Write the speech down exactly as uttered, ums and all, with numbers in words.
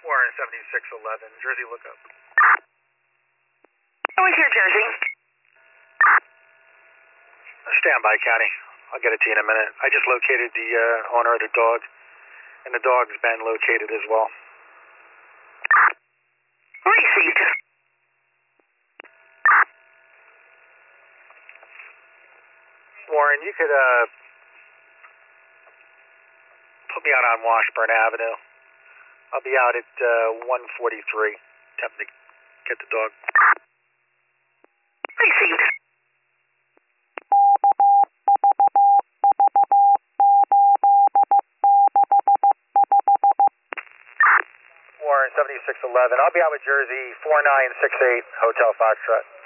Warren seventy-six eleven, Jersey lookup. Who is here, Jersey? Stand by, County. I'll get it to you in a minute. I just located the uh, owner of the dog, and the dog's been located as well. Received. Warren, you could uh, put me out on Washburn Avenue. I'll be out at uh, one forty-three, attempting to get the dog. Received. Warren seventy-six eleven. I'll be out with Jersey four nine six eight, Hotel Foxtrot.